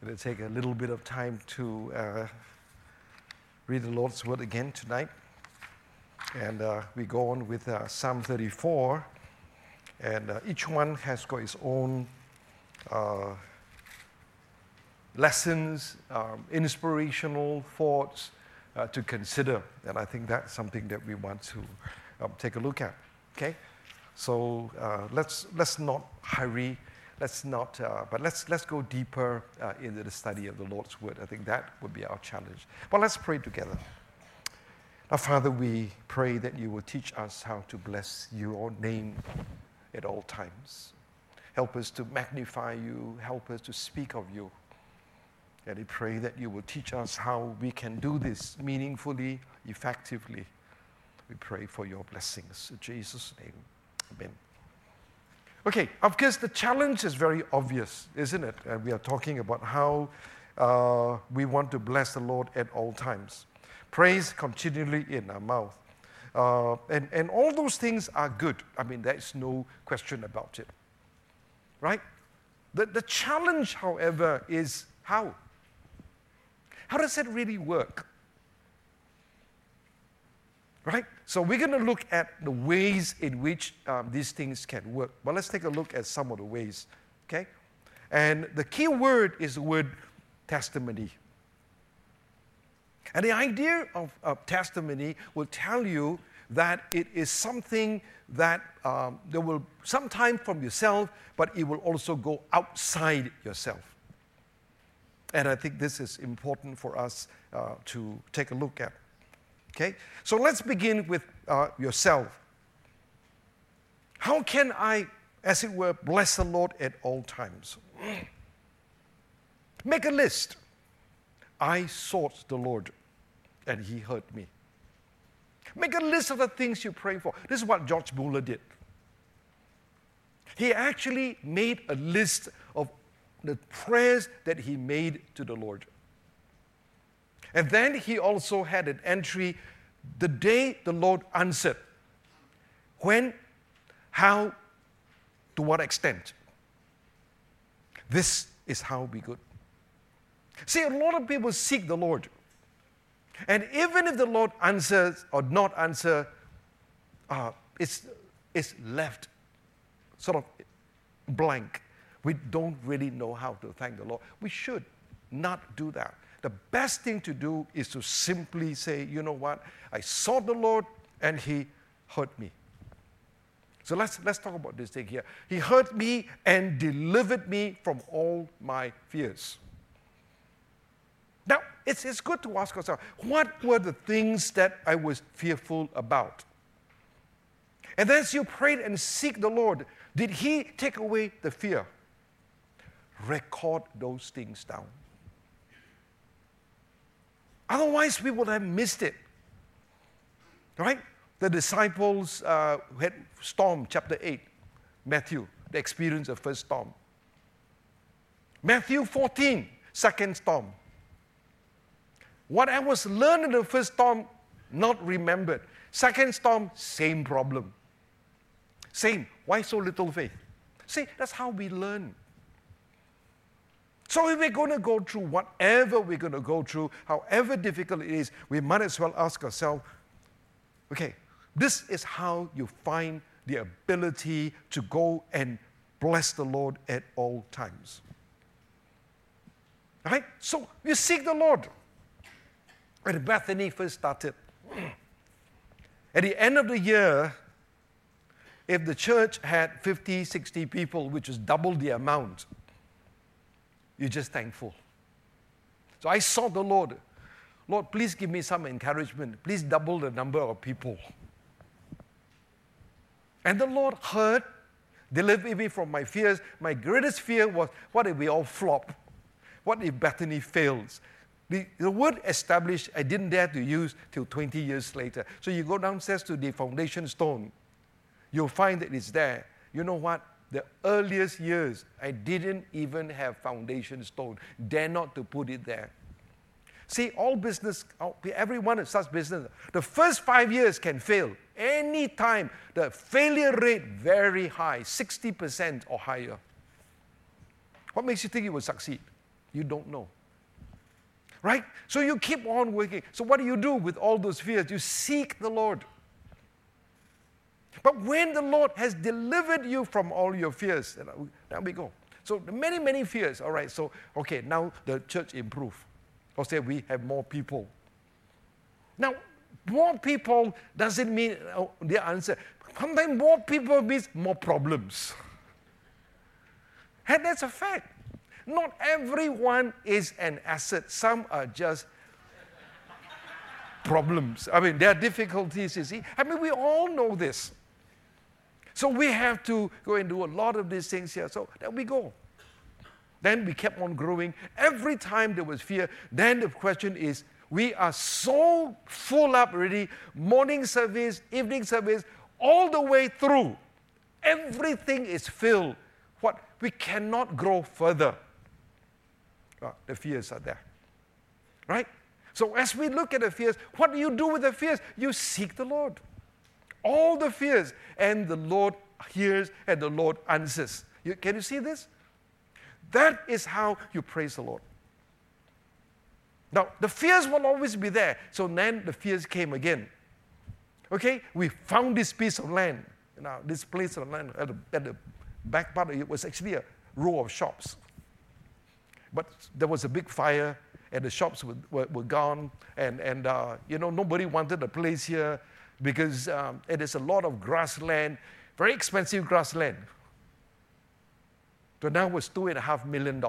going to take a little bit of time to read the Lord's Word again tonight. And we go on with Psalm 34. And each one has got its own lessons, inspirational thoughts to consider. And I think that's something that we want to take a look at. Okay? So let's not hurry. Let's go deeper into the study of the Lord's Word. I think that would be our challenge. But let's pray together. Now, Father, we pray that you will teach us how to bless your name at all times. Help us to magnify you. Help us to speak of you. And we pray that you will teach us how we can do this meaningfully, effectively. We pray for your blessings. In Jesus' name, amen. Okay, of course, the challenge is very obvious, isn't it? We are talking about how we want to bless the Lord at all times. Praise continually in our mouth. And all those things are good. I mean, there's no question about it. Right? The challenge, however, is how? How does it really work? Right? So we're going to look at the ways in which these things can work. But let's take a look at some of the ways. Okay? And the key word is the word testimony. And the idea of testimony will tell you that it is something that there will sometime from yourself, but it will also go outside yourself. And I think this is important for us to take a look at. Okay? So let's begin with yourself. How can I, as it were, bless the Lord at all times? Make a list. I sought the Lord, and he heard me. Make a list of the things you pray for. This is what George Mueller did. He actually made a list of the prayers that he made to the Lord. And then he also had an entry, the day the Lord answered. When, how, to what extent. This is how we good. See, a lot of people seek the Lord. And even if the Lord answers or not answer, it's left sort of blank. We don't really know how to thank the Lord. We should not do that. The best thing to do is to simply say, you know what? I sought the Lord and he heard me. So let's talk about this thing here. He heard me and delivered me from all my fears. Now, it's good to ask ourselves, what were the things that I was fearful about? And as you prayed and seek the Lord, did he take away the fear? Record those things down. Otherwise, we would have missed it. Right? The disciples had storm, chapter 8, Matthew, the experience of first storm. Matthew 14, second storm. What I was learned in the first storm, not remembered. Second storm, same problem. Same. Why so little faith? See, that's how we learn. So if we're going to go through whatever we're going to go through, however difficult it is, we might as well ask ourselves, okay, this is how you find the ability to go and bless the Lord at all times. Right? So you seek the Lord. When Bethany first started, at the end of the year, if the church had 50, 60 people, which is double the amount, you're just thankful. So I sought the Lord. Lord, please give me some encouragement. Please double the number of people. And the Lord heard, delivered me from my fears. My greatest fear was, what if we all flop? What if Bethany fails? The word established, I didn't dare to use till 20 years later. So you go downstairs to the foundation stone. You'll find that it's there. You know what? The earliest years, I didn't even have foundation stone. Dare not to put it there. See, all business, everyone that starts business, the first 5 years can fail. Any time, the failure rate very high, 60% or higher. What makes you think you will succeed? You don't know. Right? So you keep on working. So what do you do with all those fears? You seek the Lord. But when the Lord has delivered you from all your fears, now we go. So many, many fears. All right, so, okay, now the church improved. Or say we have more people. Now, more people doesn't mean the answer. Sometimes more people means more problems. And that's a fact. Not everyone is an asset. Some are just problems. I mean, there are difficulties, you see. I mean, we all know this. So we have to go and do a lot of these things here. So there we go. Then we kept on growing. Every time there was fear, then the question is, we are so full up already, morning service, evening service, all the way through. Everything is filled. What? We cannot grow further. The fears are there. Right? So as we look at the fears, what do you do with the fears? You seek the Lord. All the fears. And the Lord hears and the Lord answers. Can you see this? That is how you praise the Lord. Now, the fears will always be there. So then the fears came again. Okay? We found this piece of land. Now, this place of land at the back part of it was actually a row of shops. But there was a big fire, and the shops were gone, and nobody wanted a place here because it is a lot of grassland, very expensive grassland. So now it was $2.5 million.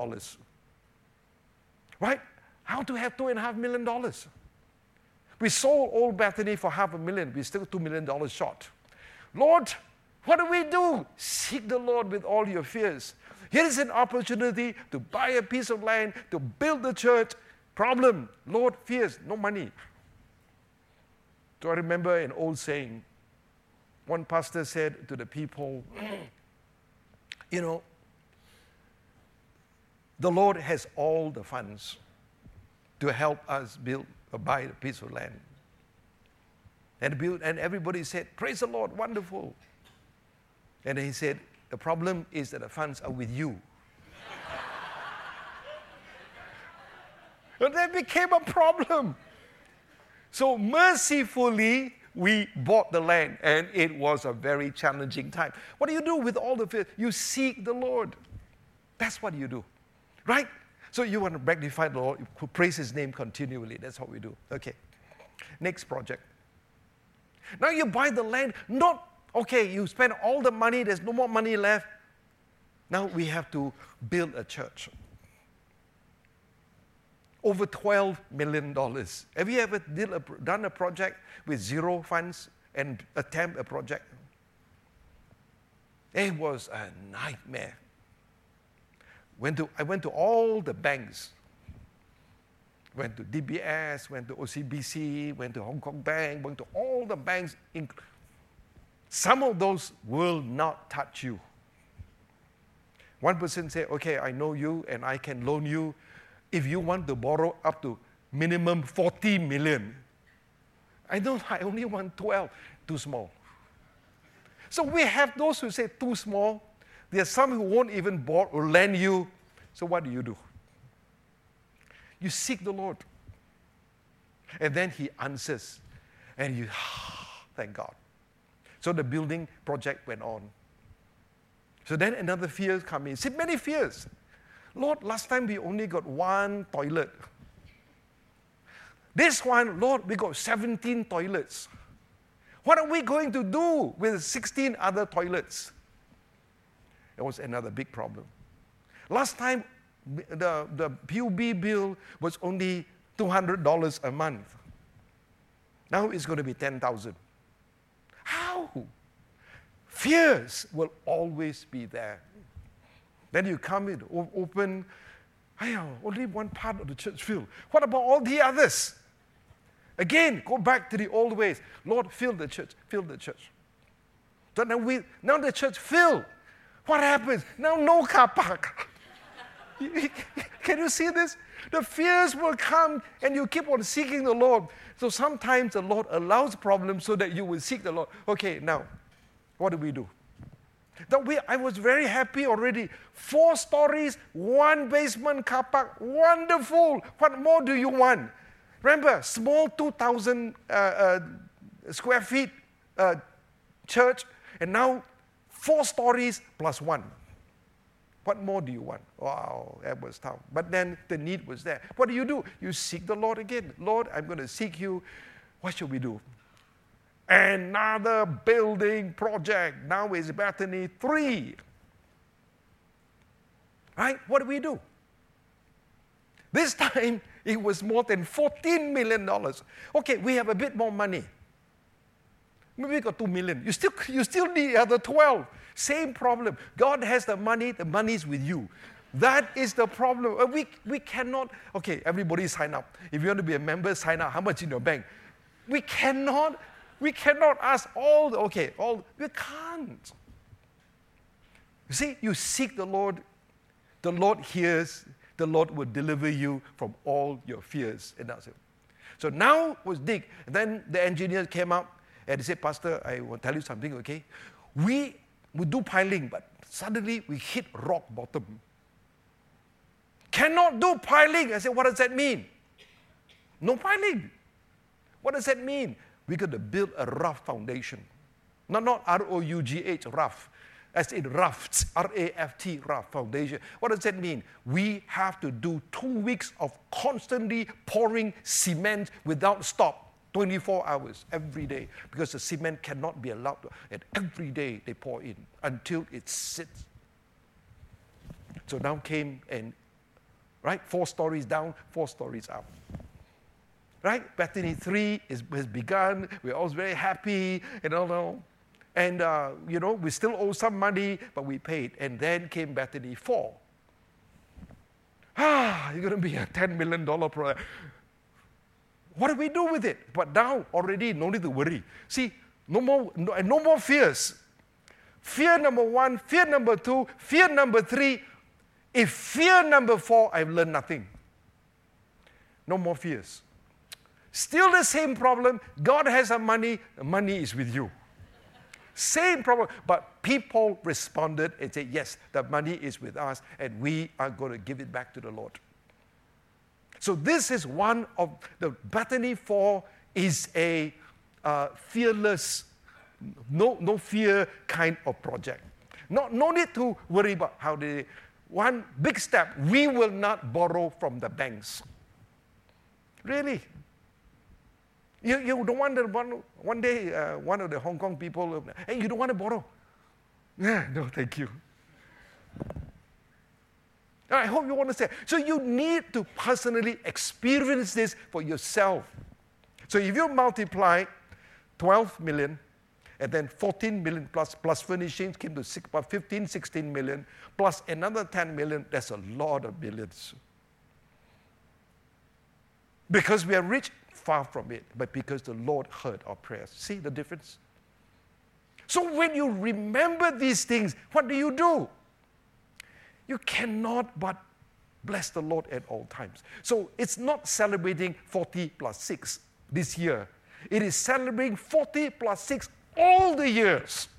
Right? How to have $2.5 million? We sold Old Bethany for $500,000. We're still $2 million short. Lord, what do we do? Seek the Lord with all your fears. Here is an opportunity to buy a piece of land, to build the church. Problem, Lord, fears, no money. So I remember an old saying. One pastor said to the people, the Lord has all the funds to help us build or buy a piece of land. And everybody said, praise the Lord, wonderful. And then he said, the problem is that the funds are with you. And that became a problem. So mercifully, we bought the land, and it was a very challenging time. What do you do with all the fear? You seek the Lord. That's what you do, right? So you want to magnify the Lord, you praise His name continually. That's what we do. Okay. Next project. Now you buy the land, you spend all the money, there's no more money left. Now we have to build a church. Over $12 million. Have you ever done a project with zero funds and attempt a project? It was a nightmare. I went to all the banks. Went to DBS, went to OCBC, went to Hong Kong Bank, went to all the banks. Some of those will not touch you. One person said, okay, I know you and I can loan you if you want to borrow up to minimum 40 million. I only want 12. Too small. So we have those who say too small. There are some who won't even borrow or lend you. So what do? You seek the Lord. And then He answers. And you, thank God. So the building project went on. So then another fear came in. See, many fears. Lord, last time we only got one toilet. This one, Lord, we got 17 toilets. What are we going to do with 16 other toilets? It was another big problem. Last time, the PUB bill was only $200 a month. Now it's going to be $10,000. How? Fears will always be there. Then you come in, open, only one part of the church filled. What about all the others? Again, go back to the old ways. Lord, fill the church, fill the church. So now the church filled. What happens? Now no car park. Can you see this? The fears will come and you keep on seeking the Lord. So sometimes the Lord allows problems so that you will seek the Lord. Okay, now, what do we do? I was very happy already. 4 stories, 1 basement car park. Wonderful. What more do you want? Remember, small 2,000 square feet church, and now 4 stories plus 1. What more do you want? Wow, that was tough. But then the need was there. What do? You seek the Lord again. Lord, I'm going to seek you. What should we do? Another building project. Now is Bethany 3. Right? What do? This time, it was more than $14 million. Okay, we have a bit more money. Maybe we got $2 million. You still need the other 12. Same problem. God has the money is with you. That is the problem. We cannot, okay, everybody sign up. If you want to be a member, sign up. How much in your bank? We cannot ask we can't. You see, you seek the Lord hears, the Lord will deliver you from all your fears. And that's it. So now was dig. And then the engineer came up and he said, Pastor, I will tell you something, okay? We do piling, but suddenly we hit rock bottom. Cannot do piling. I said, what does that mean? No piling. What does that mean? We got to build a rough foundation. Not R-O-U-G-H, rough. As in rafts, R-A-F-T, rough foundation. What does that mean? We have to do 2 weeks of constantly pouring cement without stop. 24 hours every day, because the cement cannot be allowed to, and every day they pour in until it sits. So now came and, right, 4 stories down, 4 stories up. Right? Bethany 3 has begun. We're all very happy, and we still owe some money, but we paid. And then came Bethany 4. You're going to be a $10 million project. What do we do with it? But now, already, no need to worry. See, no more fears. Fear number 1, fear number 2, fear number 3. If fear number 4, I've learned nothing. No more fears. Still the same problem. God has the money is with you. Same problem. But people responded and said, yes, the money is with us, and we are going to give it back to the Lord. So this is one of the Bethany 4 is a fearless, no fear kind of project. No need to worry about how they. One big step, we will not borrow from the banks. Really. You don't want to borrow. One day, one of the Hong Kong people, hey, you don't want to borrow? Yeah, no, thank you. I hope you understand. So you need to personally experience this for yourself. So if you multiply 12 million and then 14 million plus furnishings came to 15, 16 million, plus another 10 million, that's a lot of billions. Because we are rich, far from it, but because the Lord heard our prayers. See the difference? So when you remember these things, what do? You cannot but bless the Lord at all times. So it's not celebrating 40 plus 6 this year. It is celebrating 40 plus 6 all the years.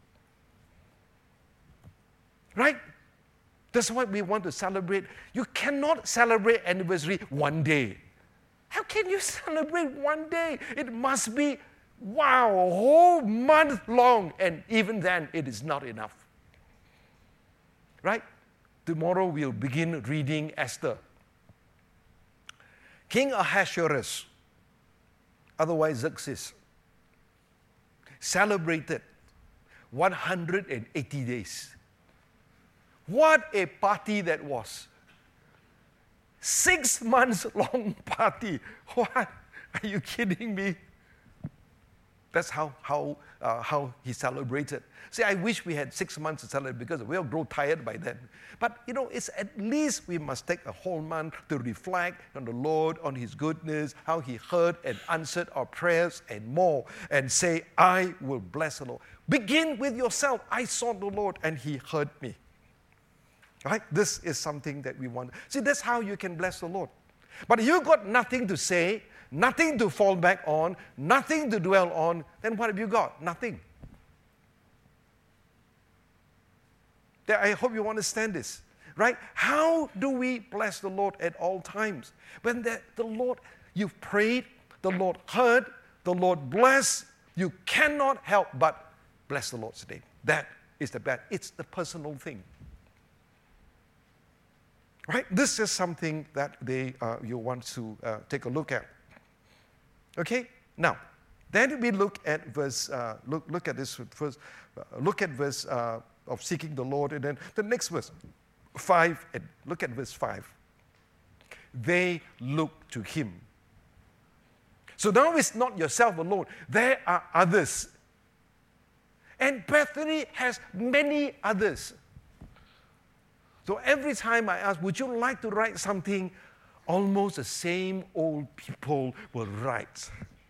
Right? That's what we want to celebrate. You cannot celebrate anniversary one day. How can you celebrate one day? It must be, wow, a whole month long. And even then, it is not enough. Right? Tomorrow we'll begin reading Esther. King Ahasuerus, otherwise Xerxes, celebrated 180 days. What a party that was. 6 months long party. What? Are you kidding me? That's how he celebrated. See, I wish we had 6 months to celebrate because we'll grow tired by then. But, it's at least we must take a whole month to reflect on the Lord, on His goodness, how He heard and answered our prayers and more, and say, I will bless the Lord. Begin with yourself. I sought the Lord and He heard me. Right? This is something that we want. See, that's how you can bless the Lord. But if you've got nothing to say, nothing to fall back on, nothing to dwell on, then what have you got? Nothing. I hope you understand this, right? How do we bless the Lord at all times? When the Lord, you've prayed, the Lord heard, the Lord blessed, you cannot help but bless the Lord's name. That is the best. It's the personal thing. Right? This is something that you want to take a look at. Okay? Now, then we look at verse, look at this first, look at verse of seeking the Lord, and then the next verse, 5, and look at verse 5. They look to Him. So now it's not yourself alone. There are others. And Bethany has many others. So every time I ask, would you like to write something? Almost the same old people will write.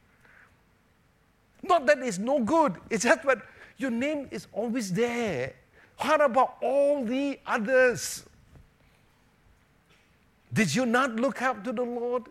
Not that it's no good. It's just that your name is always there. What about all the others? Did you not look up to the Lord?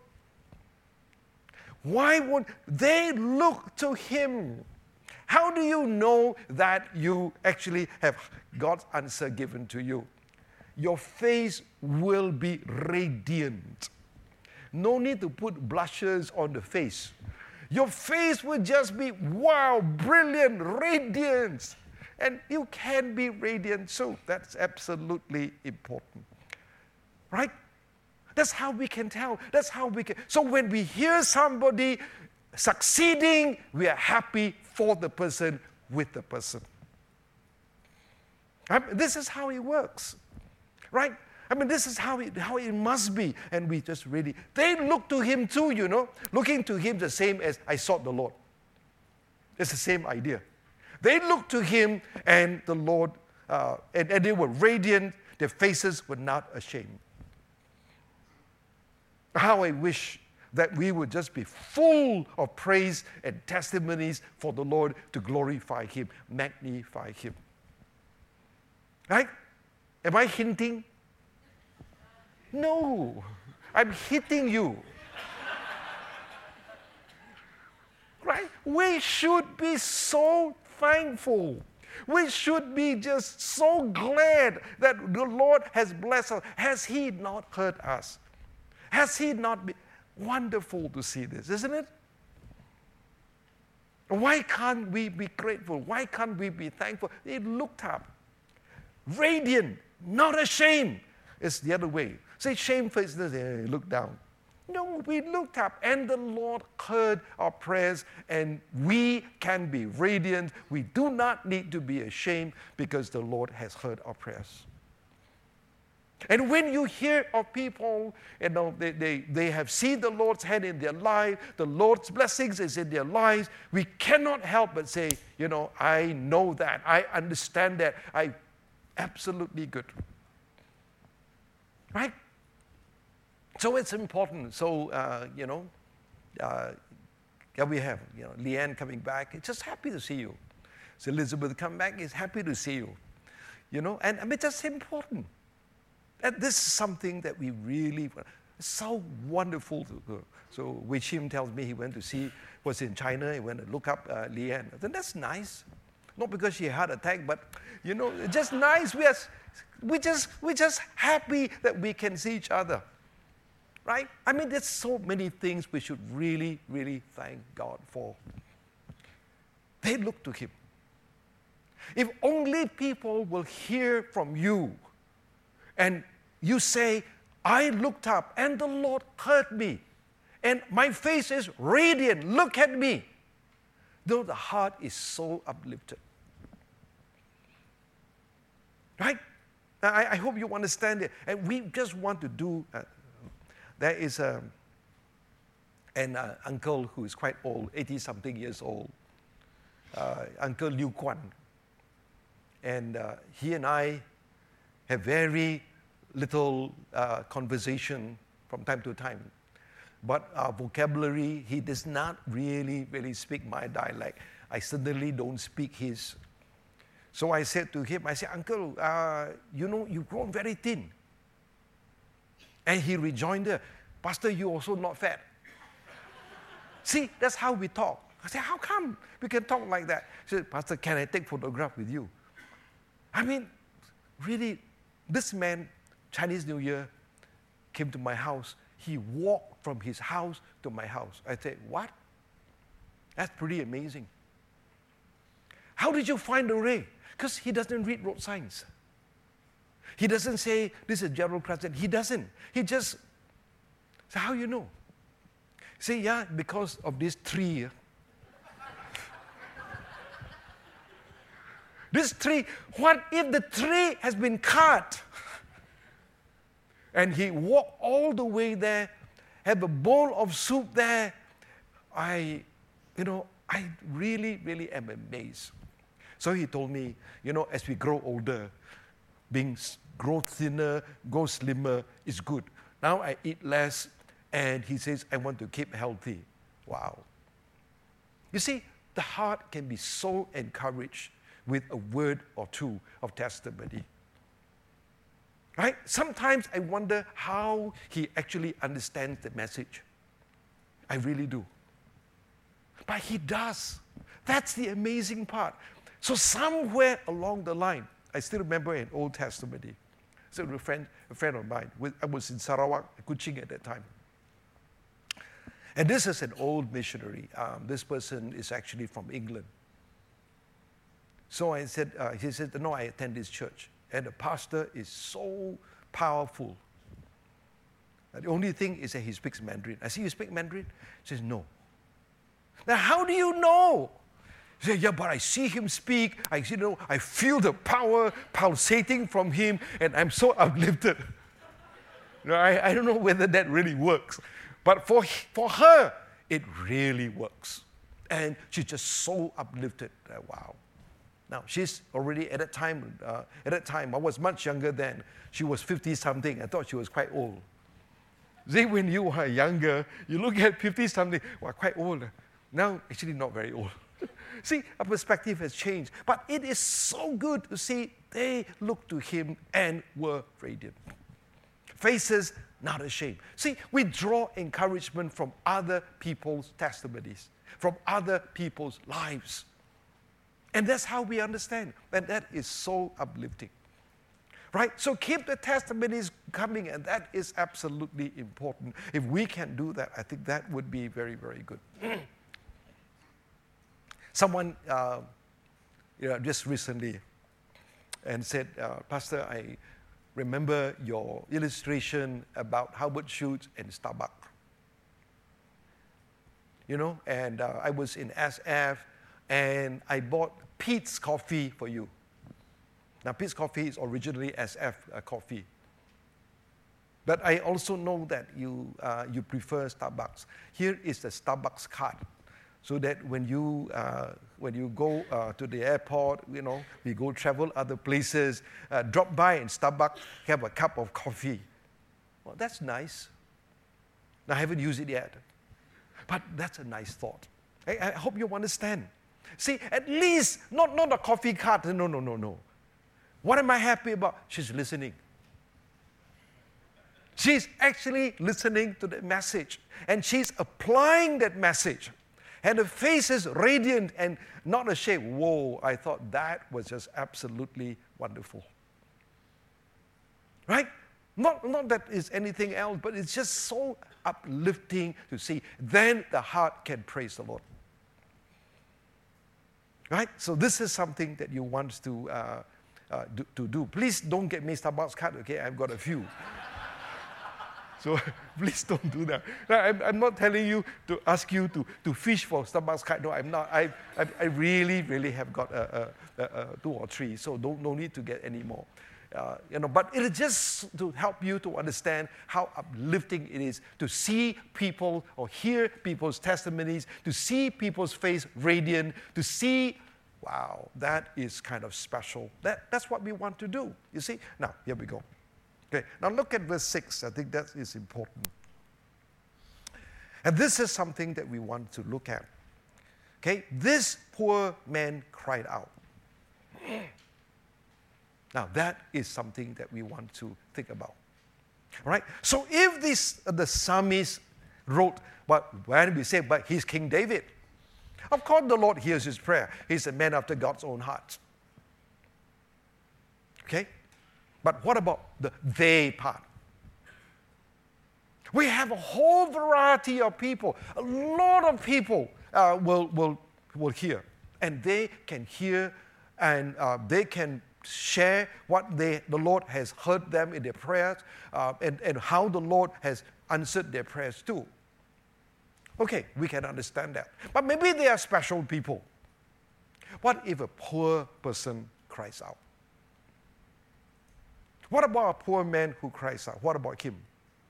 Why would they look to Him? How do you know that you actually have God's answer given to you? Your face will be radiant. No need to put blushes on the face. Your face will just be, wow, brilliant, radiant. And you can be radiant too. That's absolutely important. Right? That's how we can tell. That's how we can. So when we hear somebody succeeding, we are happy for the person, with the person. This is how it works. Right? I mean, this is how it must be. And we just really, they look to Him too, you know. Looking to Him the same as I sought the Lord. It's the same idea. They looked to Him and the Lord, and they were radiant. Their faces were not ashamed. How I wish that we would just be full of praise and testimonies for the Lord to glorify Him, magnify Him. Right? Am I hinting? No. I'm hitting you. Right? We should be so thankful. We should be just so glad that the Lord has blessed us. Has He not heard us? Has He not been wonderful to see this, isn't it? Why can't we be grateful? Why can't we be thankful? They looked up. Radiant, not ashamed. It's the other way. Say shamefaced, they look down. No, we looked up and the Lord heard our prayers and we can be radiant. We do not need to be ashamed because the Lord has heard our prayers. And when you hear of people, you know, they have seen the Lord's hand in their life, the Lord's blessings is in their lives, we cannot help but say, you know, I know that, I understand that, absolutely good. Right? So it's important. So, here we have, Leanne coming back. It's just happy to see you. So Elizabeth come back, is happy to see you. And I mean, that's important. And this is something that we really, it's so wonderful to do. So Wei Chim tells me he went to see, was in China, he went to look up Leanne. Then that's nice. Not because she had a attack, but, it's just nice. We're just happy that we can see each other. Right? I mean, there's so many things we should really, really thank God for. They look to Him. If only people will hear from you and you say, I looked up and the Lord heard me and my face is radiant, look at me. Though the heart is so uplifted. Right? I hope you understand it. And we just want to do, there is an uncle who is quite old, 80-something years old, Uncle Liu Guan. And he and I have very little conversation from time to time. But our vocabulary, he does not really speak my dialect. I certainly don't speak his. So I said to him, Uncle, you've grown very thin. And he rejoined, Pastor, you also not fat. See, that's how we talk. I said, how come we can talk like that? He said, Pastor, can I take photograph with you? I mean, really, this man, Chinese New Year, came to my house. He walked from his house to my house. I said, what? That's pretty amazing. How did you find the way? Because he doesn't read road signs. He doesn't say, this is General Crescent. He doesn't. He just, so how you know? Say, yeah, because of this tree. This tree, what if the tree has been cut? And he walked all the way there, have a bowl of soup there. I really, really am amazed. So he told me, as we grow older, grow thinner, go slimmer is good. Now I eat less, and he says, I want to keep healthy. Wow. You see, the heart can be so encouraged with a word or two of testimony. Right? Sometimes I wonder how he actually understands the message. I really do. But he does. That's the amazing part. So somewhere along the line, I still remember an old testimony. So a friend of mine, I was in Sarawak, Kuching at that time. And this is an old missionary. This person is actually from England. So I said, he said, no, I attend this church. And the pastor is so powerful. The only thing is that he speaks Mandarin. I say, you speak Mandarin? He says, no. Now, how do you know? He said, yeah, but I see him speak. I feel the power pulsating from him, and I'm so uplifted. I don't know whether that really works. But for her, it really works. And she's just so uplifted. Wow. Now, she's already at that time, I was much younger then. She was 50-something. I thought she was quite old. See, when you are younger, you look at 50-something, well, quite old. Now, actually not very old. See, our perspective has changed. But it is so good to see they looked to him and were radiant. Faces not ashamed. See, we draw encouragement from other people's testimonies, from other people's lives. And that's how we understand. And that is so uplifting. Right? So keep the testimonies coming, and that is absolutely important. If we can do that, I think that would be very, very good. Someone, just recently, and said, Pastor, I remember your illustration about Howard Schultz and Starbucks. And I was in SF, and I bought Peet's coffee for you. Now, Peet's coffee is originally SF coffee. But I also know that you prefer Starbucks. Here is the Starbucks card, so that when you go to the airport, we go travel other places, drop by in Starbucks, have a cup of coffee. Well, that's nice. I haven't used it yet, but that's a nice thought. I hope you understand. See, at least, not a coffee card, no. What am I happy about? She's listening. She's actually listening to the message, and she's applying that message. And her face is radiant and not ashamed. Whoa, I thought that was just absolutely wonderful. Right? Not that it's anything else, but it's just so uplifting to see. Then the heart can praise the Lord. Right? So this is something that you want to do. Please don't get me Starbucks card, okay? I've got a few. So please don't do that. Now, I'm not telling you to ask you to fish for Starbucks card. No, I'm not. I really, really have got two or three, so no need to get any more. But it is just to help you to understand how uplifting it is to see people or hear people's testimonies, to see people's face radiant, to see, wow, that is kind of special. That's what we want to do, you see? Now, here we go. Okay, now look at verse 6. I think that is important. And this is something that we want to look at. Okay, this poor man cried out. Now, that is something that we want to think about. All right? So if the psalmist wrote, but when we say, but he's King David, of course the Lord hears his prayer. He's a man after God's own heart. Okay? But what about the they part? We have a whole variety of people. A lot of people will hear. And they can hear and they can share what the Lord has heard them in their prayers and how the Lord has answered their prayers too. Okay, we can understand that. But maybe they are special people. What if a poor person cries out? What about a poor man who cries out? What about him?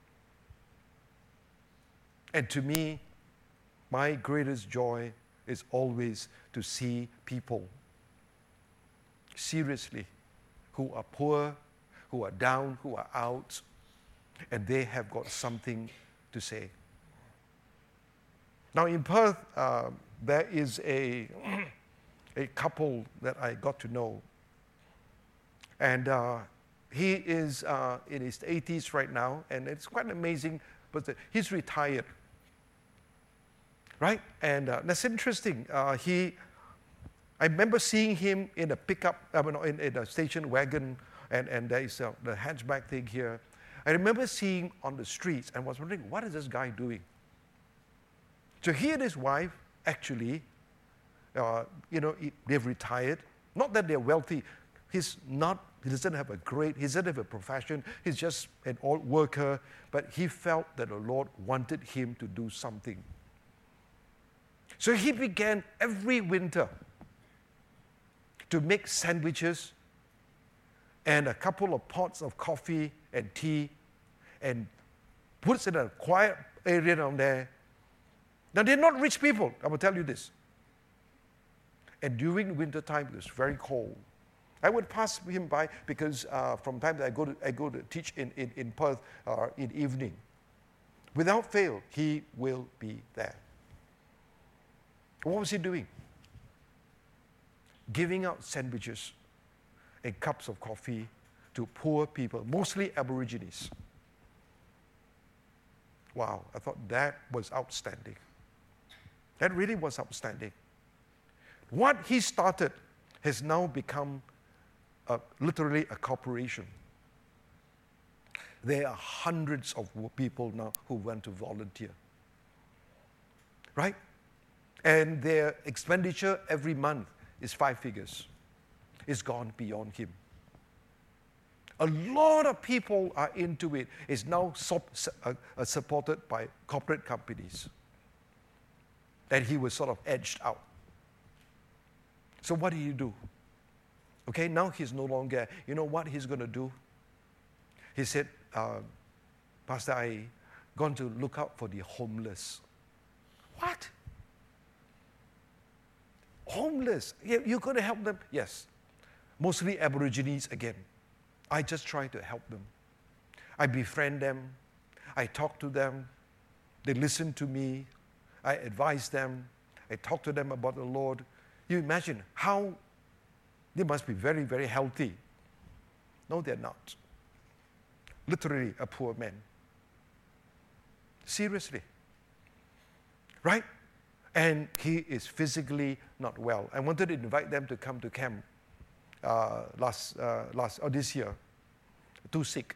And to me, my greatest joy is always to see people, seriously, who are poor, who are down, who are out, and they have got something to say. Now in Perth, there is a couple that I got to know, and he is in his 80s right now, and it's quite amazing, but he's retired. Right? And that's interesting. I remember seeing him in a pickup, in a station wagon, and there is the hatchback thing here. I remember seeing on the streets and was wondering, what is this guy doing? So he and his wife, actually, they've retired. Not that they're wealthy. He doesn't have a profession. He's just an old worker. But he felt that the Lord wanted him to do something. So he began every winter to make sandwiches and a couple of pots of coffee and tea and puts in a quiet area down there. Now, they're not rich people, I will tell you this. And during winter time, it was very cold. I would pass him by because from time to time I go to teach in Perth in evening. Without fail, he will be there. What was he doing? Giving out sandwiches and cups of coffee to poor people, mostly Aborigines. Wow, I thought that was outstanding. That really was outstanding. What he started has now become literally a corporation. There are hundreds of people now who want to volunteer. Right? And their expenditure every month is 5 figures. It's gone beyond him. A lot of people are into it. It's now supported by corporate companies. And he was sort of edged out. So what did he do? Okay, now he's no longer, you know what he's going to do? He said, Pastor, I'm going to look out for the homeless. What? Homeless? You're going to help them? Yes. Mostly Aborigines again. I just try to help them. I befriend them. I talk to them. They listen to me. I advise them. I talk to them about the Lord. You imagine how they must be very, very healthy. No, they're not. Literally a poor man. Seriously. Right? And he is physically not well. I wanted to invite them to come to camp this year. Too sick.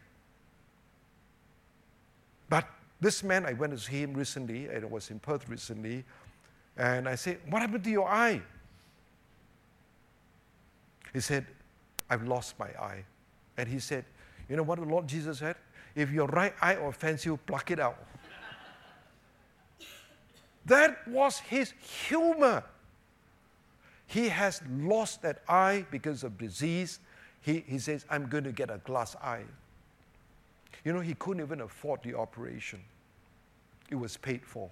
But this man, I went to see him recently, and I was in Perth recently, and I said, what happened to your eye? He said, I've lost my eye. And he said, you know what the Lord Jesus said? If your right eye offends you, pluck it out. That was his humor. He has lost that eye because of disease. He says, I'm going to get a glass eye. You know, he couldn't even afford the operation. It was paid for.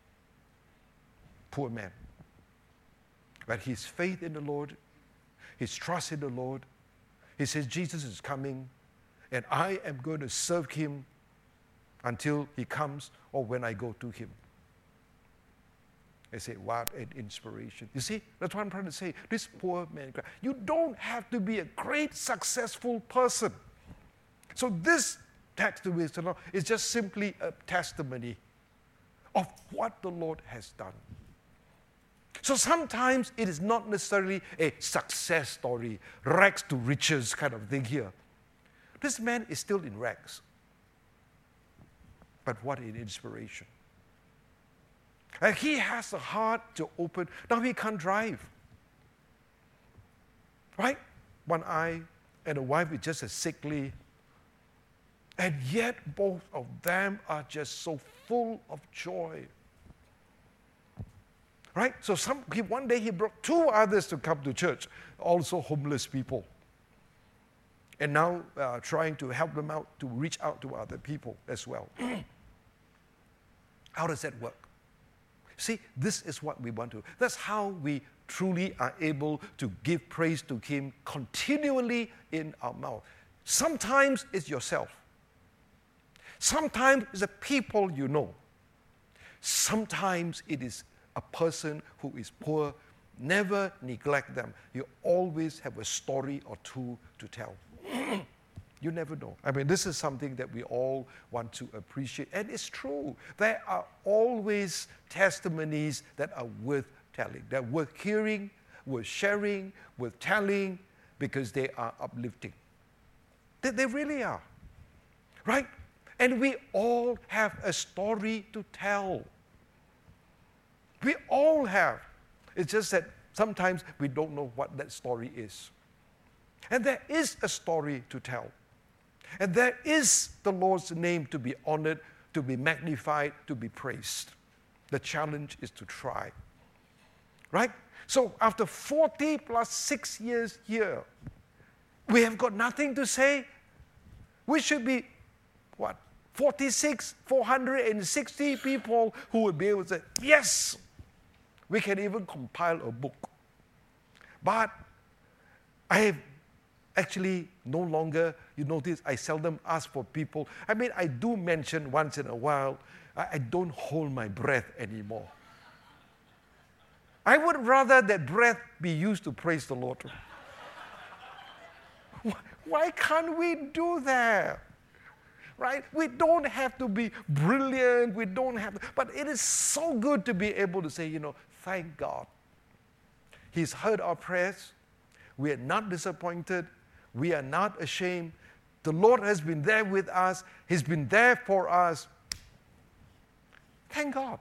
Poor man. But his faith in the Lord, his trust in the Lord, he says, Jesus is coming, and I am going to serve him until he comes or when I go to him. I say, what an inspiration. You see, that's what I'm trying to say. This poor man, you don't have to be a great, successful person. So this text is just simply a testimony of what the Lord has done. So sometimes it is not necessarily a success story, rags to riches kind of thing here. This man is still in rags. But what an inspiration. And he has a heart to open. Now he can't drive. Right? One eye, and the wife is just as sickly. And yet both of them are just so full of joy. Right? So one day he brought 2 others to come to church, also homeless people. And now trying to help them out, to reach out to other people as well. How does that work? See, this is what we want to. That's how we truly are able to give praise to Him continually in our mouth. Sometimes it's yourself. Sometimes it's the people you know. Sometimes it is a person who is poor. Never neglect them. You always have a story or 2 to tell. You never know. I mean, this is something that we all want to appreciate. And it's true. There are always testimonies that are worth telling. They're worth hearing, worth sharing, worth telling, because they are uplifting. They really are. Right? And we all have a story to tell. We all have. It's just that sometimes we don't know what that story is. And there is a story to tell. And there is the Lord's name to be honored, to be magnified, to be praised. The challenge is to try. Right? So after 40 plus 6 years here, we have got nothing to say. We should be, 460 people who would be able to say, yes, we can even compile a book. But I have actually no longer, you notice, I seldom ask for people. I mean, I do mention once in a while, I don't hold my breath anymore. I would rather that breath be used to praise the Lord. Why can't we do that? Right? We don't have to be brilliant. We don't have to, but it is so good to be able to say, thank God. He's heard our prayers. We are not disappointed. We are not ashamed. The Lord has been there with us. He's been there for us. Thank God.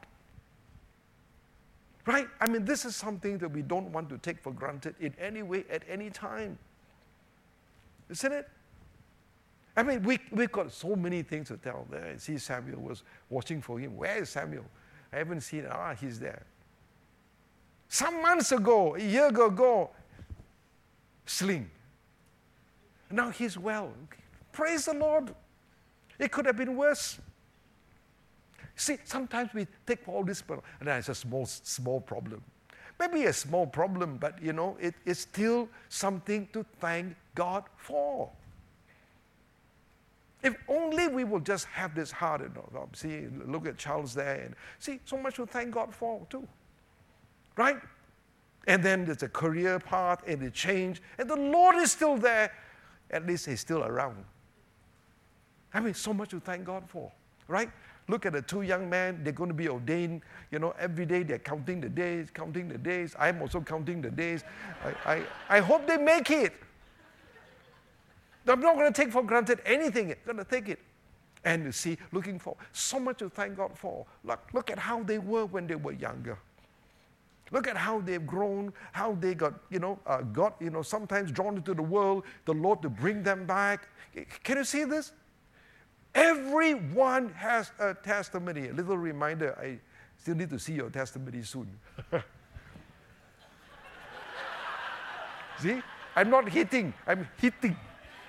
Right? I mean, this is something that we don't want to take for granted in any way, at any time. Isn't it? I mean, we've got so many things to tell. There, I see Samuel was watching for him. Where is Samuel? I haven't seen him. He's there. Some months ago, a year ago, sling. Now he's well. Praise the Lord. It could have been worse. See, sometimes we take all this, and it's a small problem. Maybe a small problem, but it is still something to thank God for. If only we will just have this heart. See, look at Charles there, and see, so much to thank God for too. Right? And then there's a career path and a change, and the Lord is still there. At least He's still around. I mean, so much to thank God for. Right? Look at the 2 young men. They're going to be ordained. Every day they're counting the days. I'm also counting the days. I hope they make it. I'm not going to take for granted anything. I'm going to take it. And you see, looking for so much to thank God for. Look at how they were when they were younger. Look at how they've grown, how they got sometimes drawn into the world, the Lord to bring them back. Can you see this? Everyone has a testimony. A little reminder, I still need to see your testimony soon. See? I'm not hitting, I'm hitting.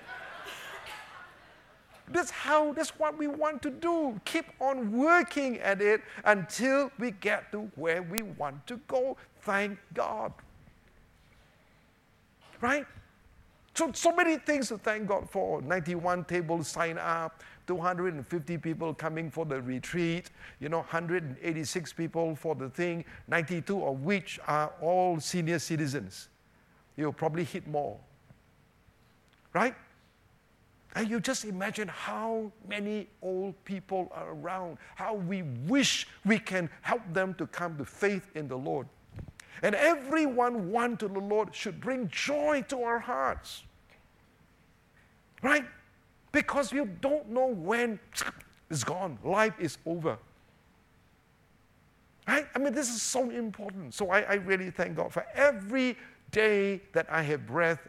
That's what we want to do. Keep on working at it until we get to where we want to go. Thank God. Right? So many things to thank God for. 91 tables sign up, 250 people coming for the retreat, 186 people for the thing, 92 of which are all senior citizens. You'll probably hit more. Right? And you just imagine how many old people are around, how we wish we can help them to come to faith in the Lord. And everyone one to the Lord should bring joy to our hearts. Right? because you don't know when it's gone. Life is over. Right? I mean, this is so important. So I really thank God for every day that I have breath.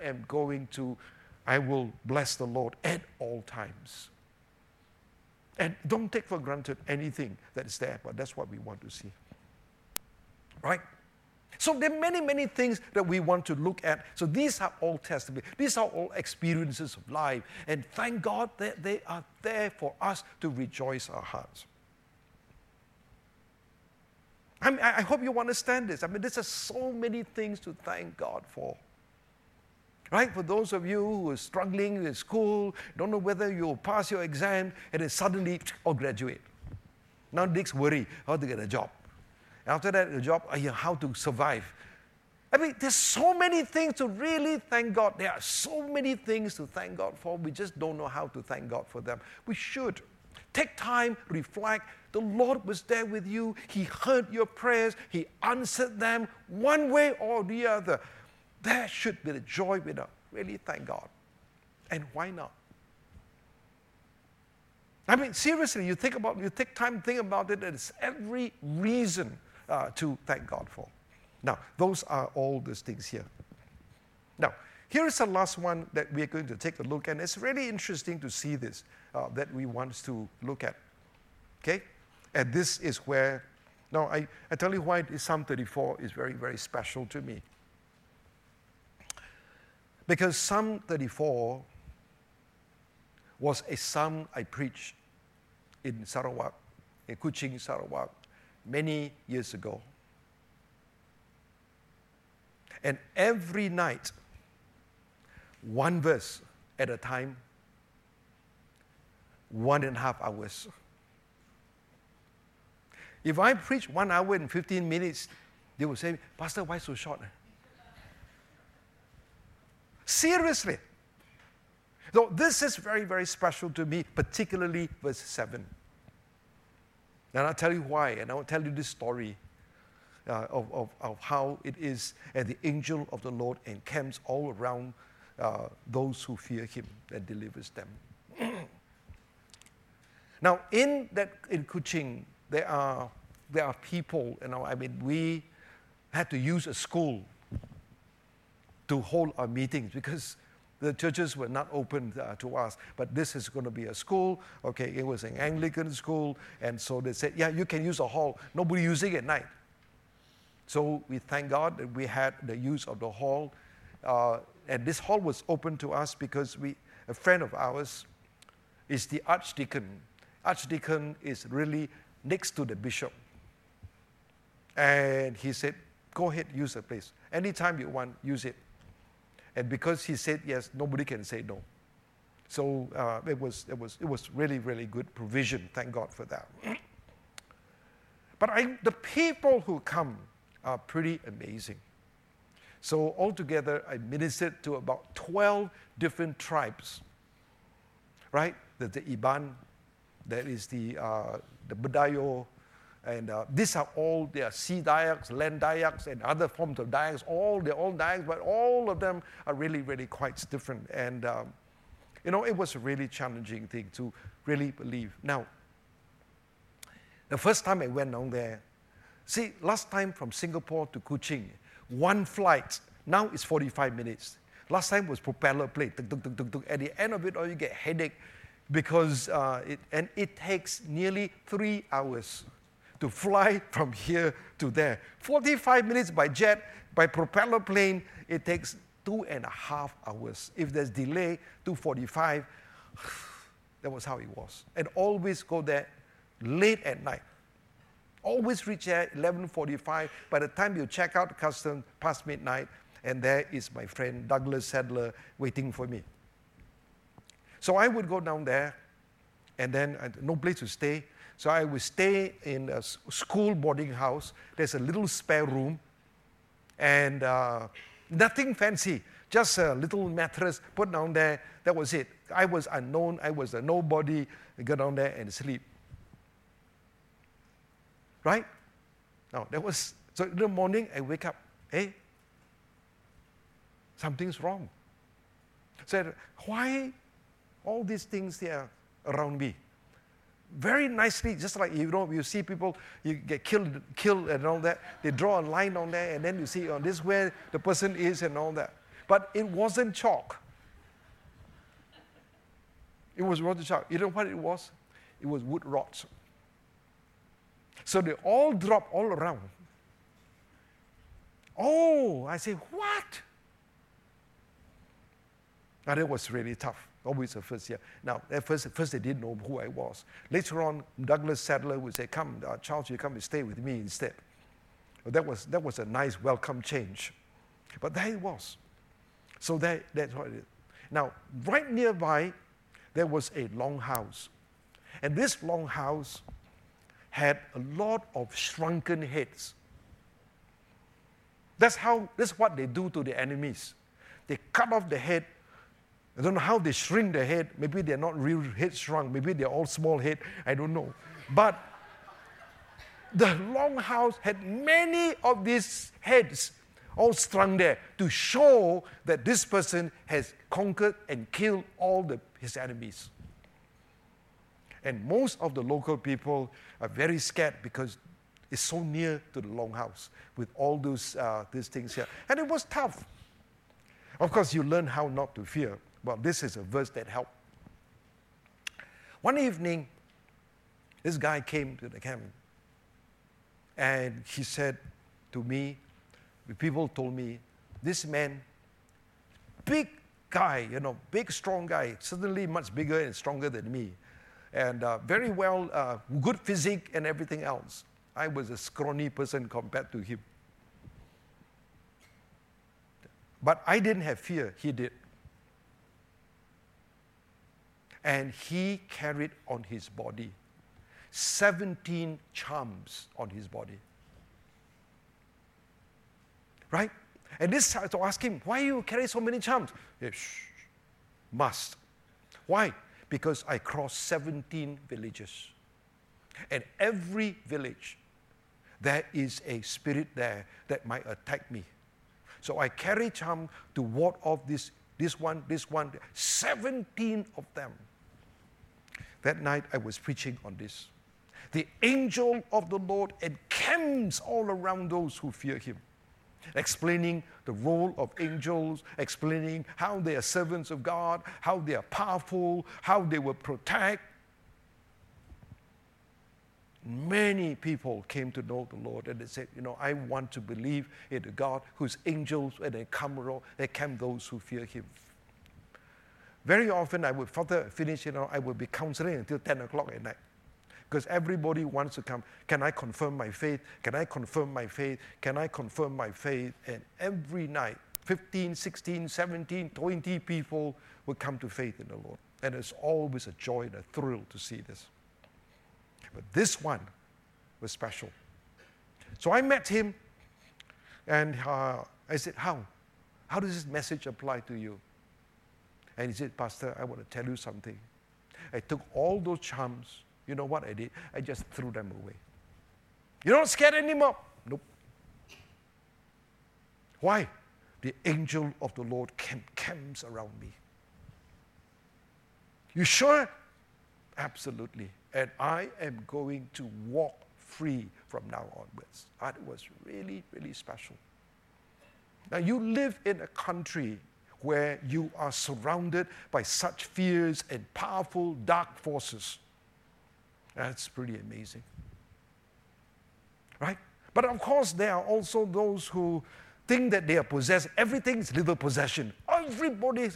I will bless the Lord at all times. And don't take for granted anything that is there, but that's what we want to see. Right? So there are many, many things that we want to look at. So these are all testimony. These are all experiences of life. And thank God that they are there for us to rejoice our hearts. I hope you understand this. I mean, there's so many things to thank God for. Right? For those of you who are struggling in school, don't know whether you'll pass your exam, and then suddenly, graduate. Now next worry, how to get a job. After that, the job, how to survive. I mean, there's so many things to really thank God. There are so many things to thank God for. We just don't know how to thank God for them. We should. Take time, reflect. The Lord was there with you. He heard your prayers. He answered them one way or the other. There should be the joy with us. Really thank God. And why not? I mean, seriously, you take time to think about it, there's every reason to thank God for. Now, those are all those things here. Now, here is the last one that we're going to take a look at. It's really interesting to see this, that we want to look at. Okay? And this is where, now I tell you why Psalm 34 is very, very special to me. Because Psalm 34 was a psalm I preached in Sarawak, in Kuching, Sarawak, many years ago. And every night, one verse at a time, 1.5 hours. If I preach 1 hour and 15 minutes, they will say, Pastor, why so short? Seriously. So this is very, very special to me, particularly verse 7. And I'll tell you why, and I'll tell you this story of how it is, and the angel of the Lord encamps all around those who fear him and delivers them. Now, in Kuching, there are people, we had to use a school to hold our meetings because the churches were not open to us. But this is going to be a school. Okay, it was an Anglican school. And so they said, yeah, you can use a hall. Nobody using it at night. So we thank God that we had the use of the hall. And this hall was open to us because a friend of ours is the archdeacon. Archdeacon is really next to the bishop. And he said, go ahead, use the place. Anytime you want, use it. And because he said yes, nobody can say no. So it was really, really good provision. Thank God for that. But the people who come are pretty amazing. So altogether, I ministered to about 12 different tribes. Right? The Iban, there is the Badayo, and these are all, they are sea Dayaks, land Dayaks, and other forms of Dayaks. They're all Dayaks, but all of them are really, really quite different. And, it was a really challenging thing to really believe. Now, the first time I went down there, see, last time from Singapore to Kuching, one flight, now it's 45 minutes. Last time was propeller plane. At the end of it, you get headache because it takes nearly 3 hours to fly from here to there. 45 minutes by jet, by propeller plane, it takes 2.5 hours. If there's delay, 2:45, that was how it was. And always go there late at night. Always reach there 11:45. By the time you check out customs, past midnight, and there is my friend Douglas Sadler waiting for me. So I would go down there, and then no place to stay. So I would stay in a school boarding house. There's a little spare room, and nothing fancy, just a little mattress put down there. That was it. I was unknown. I was a nobody. I go down there and sleep. Right? Now, so in the morning, I wake up. Hey, something's wrong. I said, why all these things there around me. Very nicely, just like, you see people, you get killed and all that. They draw a line on there, and then you see, this is where the person is and all that. But it wasn't chalk. It was water chalk. You know what it was? It was wood rods. So they all dropped all around. Oh, I say, what? Now, that was really tough. Always the first year. Now, at first they didn't know who I was. Later on, Douglas Sadler would say, come, Charles, you come and stay with me instead. But that was a nice welcome change. But there it was. So that's what it is. Now, right nearby, there was a longhouse. And this longhouse had a lot of shrunken heads. That's what they do to the enemies. They cut off the head. I don't know how they shrink the head. Maybe they're not real head shrunk. Maybe they're all small head. I don't know. But the longhouse had many of these heads all strung there to show that this person has conquered and killed all his enemies. And most of the local people are very scared because it's so near to the longhouse with all these things here. And it was tough. Of course, you learn how not to fear. Well, this is a verse that helped. One evening, this guy came to the camp, and he said to me, the people told me, this man, big guy, big, strong guy, certainly much bigger and stronger than me, and very well, good physique and everything else. I was a scrawny person compared to him. But I didn't have fear, he did. And he carried on his body 17 charms on his body. Right? And this time to ask him, why you carry so many charms? Yes, must. Why? Because I crossed 17 villages. And every village, there is a spirit there that might attack me. So I carry charm to ward off this one, 17 of them. That night I was preaching on this. The angel of the Lord encamps all around those who fear him, explaining the role of angels, explaining how they are servants of God, how they are powerful, how they will protect. Many people came to know the Lord, and they said, I want to believe in the God whose angels and they camp those who fear him. Very often I would, after I finish, I would be counseling until 10 o'clock at night. Because everybody wants to come. Can I confirm my faith? Can I confirm my faith? Can I confirm my faith? And every night, 15, 16, 17, 20 people would come to faith in the Lord. And it's always a joy and a thrill to see this. But this one was special. So I met him, and I said, how? How does this message apply to you? And he said, Pastor, I want to tell you something. I took all those charms. You know what I did? I just threw them away. You're not scared anymore? Nope. Why? The angel of the Lord camps around me. You sure? Absolutely. And I am going to walk free from now onwards. That was really, really special. Now, you live in a country where you are surrounded by such fierce and powerful dark forces. That's pretty amazing. Right? But of course, there are also those who think that they are possessed. Everything is little possession. Everybody,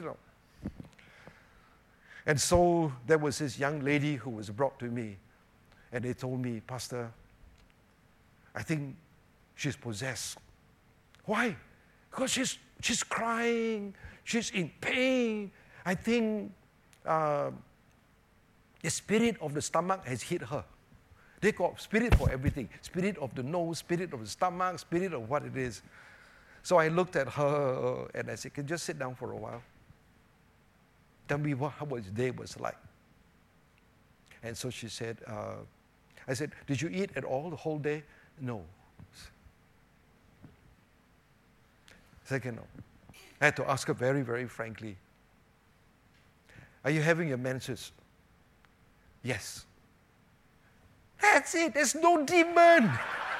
And so there was this young lady who was brought to me, and they told me, Pastor, I think she's possessed. Why? Because she's crying, she's in pain. I think the spirit of the stomach has hit her. They got spirit for everything. Spirit of the nose, spirit of the stomach, spirit of what it is. So I looked at her and I said, can you just sit down for a while? Tell me how your day was like. And so she said, I said, did you eat at all the whole day? No. Second, no. I had to ask her very, very frankly. Are you having your menses? Yes. That's it. There's no demon.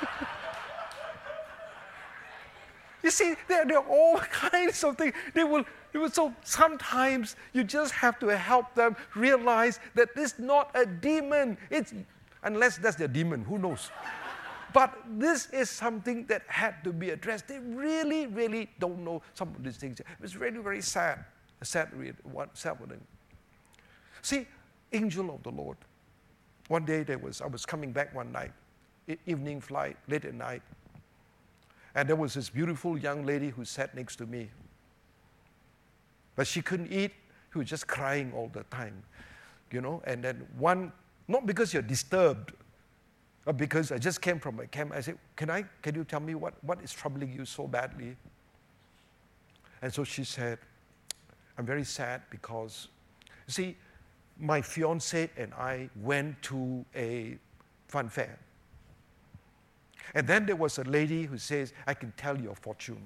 You see, there are all kinds of things. So sometimes you just have to help them realize that this is not a demon. Unless that's their demon, who knows? But this is something that had to be addressed. They really, really don't know some of these things. It was really very sad. A sad thing. See, angel of the Lord. One day I was coming back one night, evening flight, late at night. And there was this beautiful young lady who sat next to me. But she couldn't eat. She was just crying all the time. And then not because you're disturbed, but because I just came from my camp. I said, can you tell me what is troubling you so badly? And so she said, I'm very sad because, you see, my fiancé and I went to a fun fair. And then there was a lady who says, I can tell your fortune.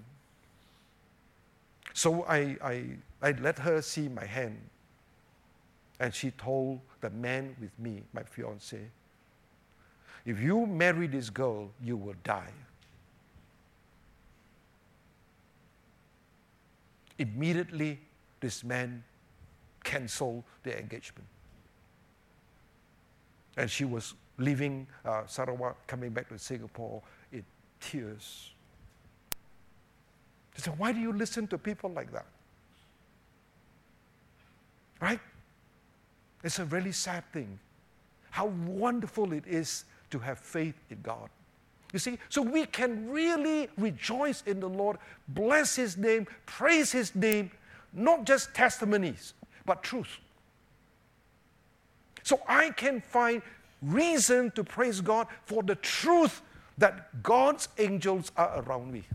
So I let her see my hand. And she told the man with me, my fiancé, if you marry this girl, you will die. Immediately, this man canceled the engagement. And she was leaving Sarawak, coming back to Singapore in tears. She said, why do you listen to people like that? Right? It's a really sad thing. How wonderful it is to have faith in God. You see, so we can really rejoice in the Lord, bless His name, praise His name, not just testimonies, but truth. So I can find reason to praise God for the truth that God's angels are around me.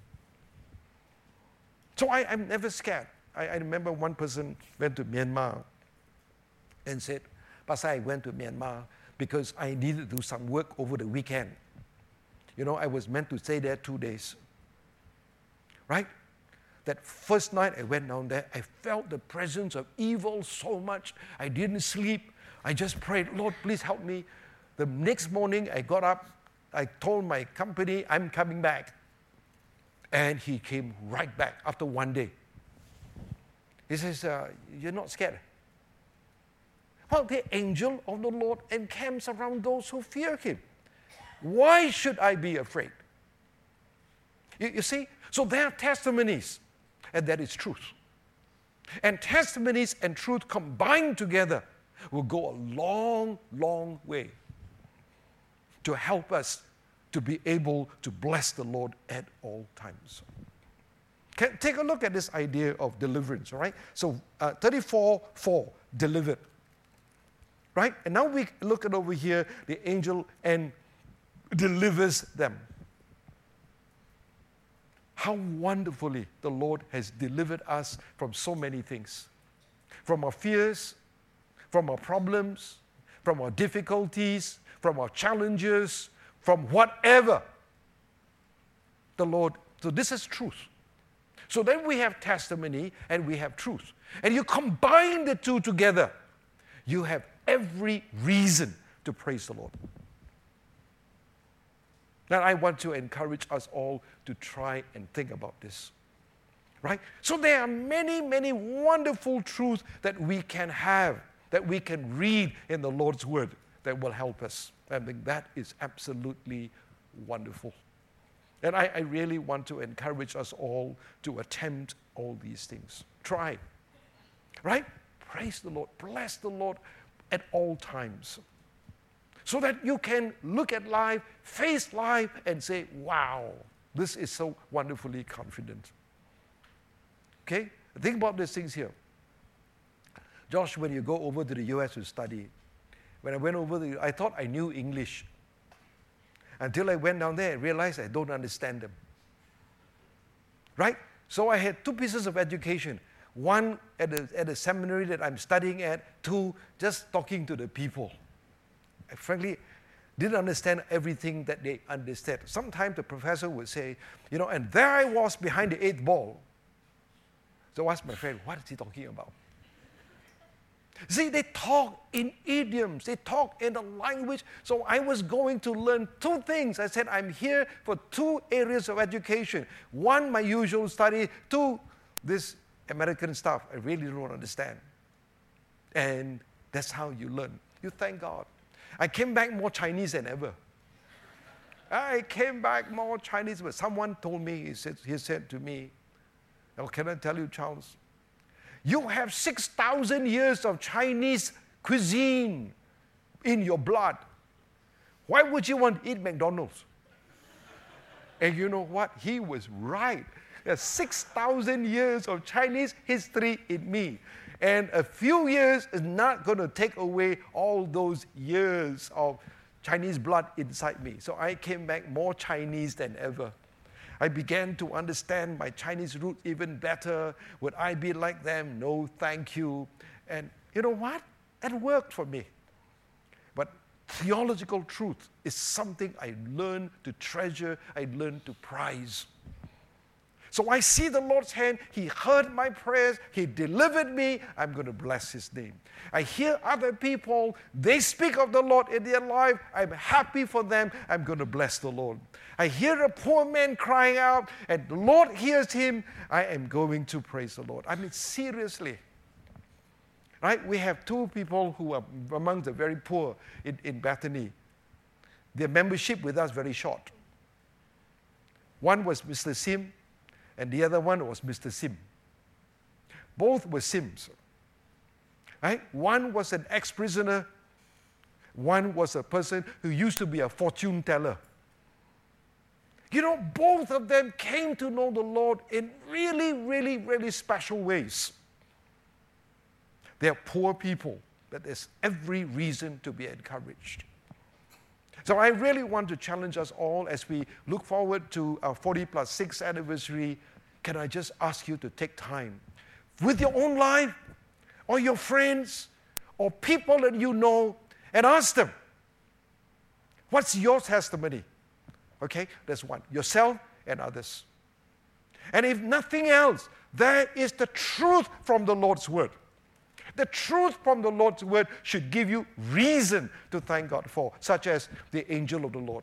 So I'm never scared. I remember one person went to Myanmar and said, Pastor, I went to Myanmar because I needed to do some work over the weekend. I was meant to stay there 2 days. Right? That first night I went down there, I felt the presence of evil so much. I didn't sleep. I just prayed, Lord, please help me. The next morning I got up. I told my company, I'm coming back. And he came right back after 1 day. He says, you're not scared? Well, the angel of the Lord encamps around those who fear Him. Why should I be afraid? You see? So there are testimonies, and that is truth. And testimonies and truth combined together will go a long, long way to help us to be able to bless the Lord at all times. Take a look at this idea of deliverance, all right? So 34:4, delivered. Right? And now we look at over here, the angel and delivers them. How wonderfully the Lord has delivered us from so many things. From our fears, from our problems, from our difficulties, from our challenges, from whatever. The Lord, so this is truth. So then we have testimony and we have truth. And you combine the two together, you have every reason to praise the Lord. Now, I want to encourage us all to try and think about this. Right? So there are many, many wonderful truths that we can have, that we can read in the Lord's Word that will help us. I think that is absolutely wonderful. And I really want to encourage us all to attempt all these things. Try. Right? Praise the Lord. Bless the Lord at all times. So that you can look at life, face life, and say, wow, this is so wonderfully confident. Okay? Think about these things here. Josh, when you go over to the US to study, when I went over there, I thought I knew English. Until I went down there and realized I don't understand them. Right? So I had two pieces of education. One at the seminary that I'm studying at, two, just talking to the people. I frankly didn't understand everything that they understood. Sometimes the professor would say, and there I was behind the eighth ball. So I asked my friend, what is he talking about? See, they talk in idioms. They talk in a language. So I was going to learn two things. I said, I'm here for two areas of education. One, my usual study. Two, this American stuff I really don't understand. And that's how you learn. You thank God. I came back more Chinese than ever. I came back more Chinese. But someone told me, he said to me, oh, can I tell you, Charles? You have 6,000 years of Chinese cuisine in your blood. Why would you want to eat McDonald's? And you know what? He was right. There's 6,000 years of Chinese history in me. And a few years is not going to take away all those years of Chinese blood inside me. So I came back more Chinese than ever. I began to understand my Chinese roots even better. Would I be like them? No, thank you. And you know what? That worked for me. But theological truth is something I learned to treasure, I learned to prize. So I see the Lord's hand. He heard my prayers. He delivered me. I'm going to bless His name. I hear other people. They speak of the Lord in their life. I'm happy for them. I'm going to bless the Lord. I hear a poor man crying out, and the Lord hears him. I am going to praise the Lord. I mean, seriously. Right? We have two people who are among the very poor in Bethany. Their membership with us very short. One was Mr. Sim, and the other one was Mr. Sim. Both were Sims. Right? One was an ex-prisoner. One was a person who used to be a fortune teller. You know, both of them came to know the Lord in really, really, really special ways. They are poor people, but there's every reason to be encouraged. So I really want to challenge us all as we look forward to our 40+6 anniversary. Can I just ask you to take time with your own life or your friends or people that you know and ask them, what's your testimony? Okay, that's one. Yourself and others. And if nothing else, there is the truth from the Lord's Word. The truth from the Lord's Word should give you reason to thank God for, such as the angel of the Lord.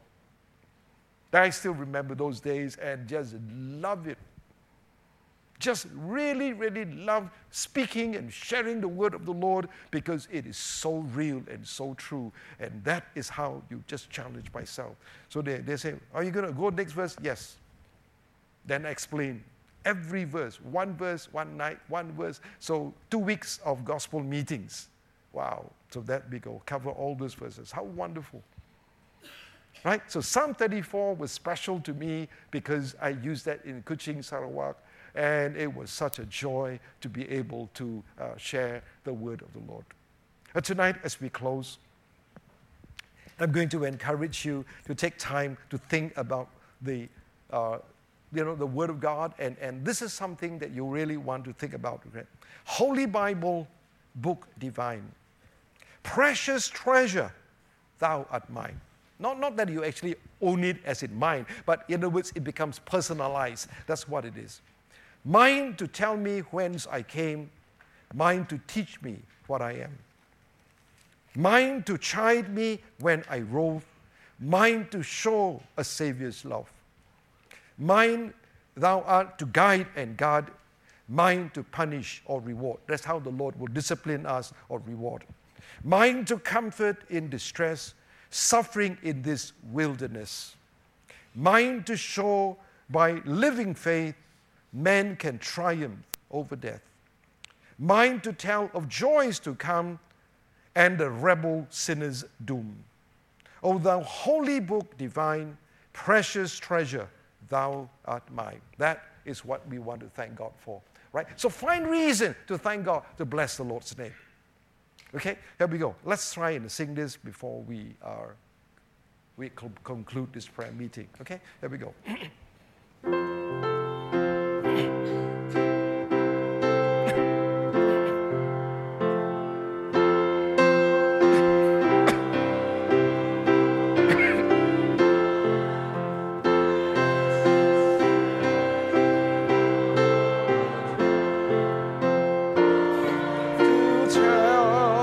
I still remember those days and just love it. Just really, really love speaking and sharing the word of the Lord because it is so real and so true. And that is how you just challenge myself. So they say, are you going to go next verse? Yes. Then I explain every verse, one night, one verse. So 2 weeks of gospel meetings. Wow. So that we go cover all those verses. How wonderful. Right? So Psalm 34 was special to me because I used that in Kuching, Sarawak. And it was such a joy to be able to share the word of the Lord. Tonight, as we close, I'm going to encourage you to take time to think about the word of God. And this is something that you really want to think about. Okay? Holy Bible, book divine. Precious treasure, thou art mine. Not that you actually own it as in mine, but in other words, it becomes personalized. That's what it is. Mine to tell me whence I came, mine to teach me what I am. Mine to chide me when I rove, mine to show a Savior's love. Mine thou art to guide and guard, mine to punish or reward. That's how the Lord will discipline us or reward. Mine to comfort in distress, suffering in this wilderness. Mine to show by living faith man can triumph over death. Mine to tell of joys to come and the rebel sinner's doom. O thou holy book divine, precious treasure, thou art mine. That is what we want to thank God for, right? So find reason to thank God, to bless the Lord's name. Okay, here we go. Let's try and sing this before we conclude this prayer meeting. Okay, here we go. Tell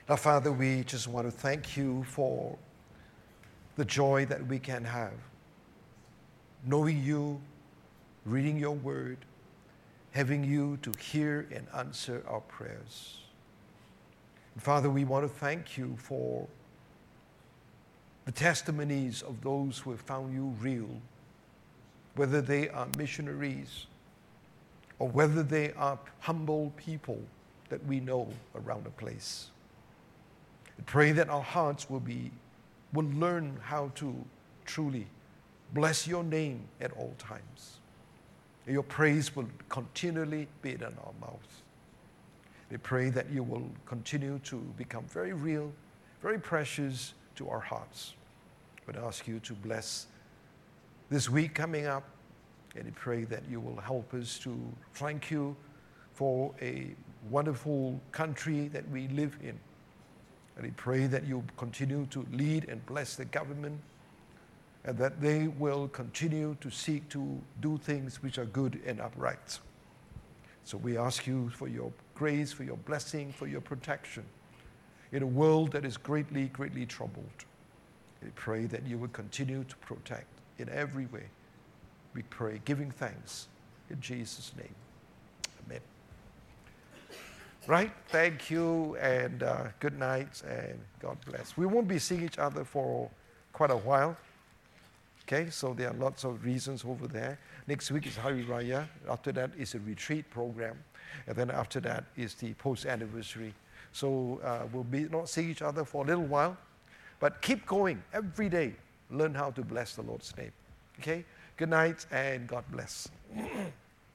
Now, Father, we just want to thank you for the joy that we can have, knowing you, reading your word, having you to hear and answer our prayers. And Father, we want to thank you for the testimonies of those who have found you real, whether they are missionaries or whether they are humble people that we know around the place. I pray that our hearts will learn how to truly bless your name at all times. Your praise will continually be in our mouths. I pray that you will continue to become very real, very precious to our hearts. But I ask you to bless this week coming up, and I pray that you will help us to thank you for a wonderful country that we live in. And I pray that you continue to lead and bless the government, and that they will continue to seek to do things which are good and upright. So we ask you for your grace, for your blessing, for your protection in a world that is greatly, greatly troubled. We pray that you will continue to protect in every way. We pray, giving thanks in Jesus' name. Amen. Right? Thank you, and good night, and God bless. We won't be seeing each other for quite a while. Okay, so there are lots of reasons over there. Next week is Hari Raya. After that is a retreat program. And then after that is the post-anniversary. So we'll be not seeing each other for a little while. But keep going every day. Learn how to bless the Lord's name. Okay? Good night, and God bless.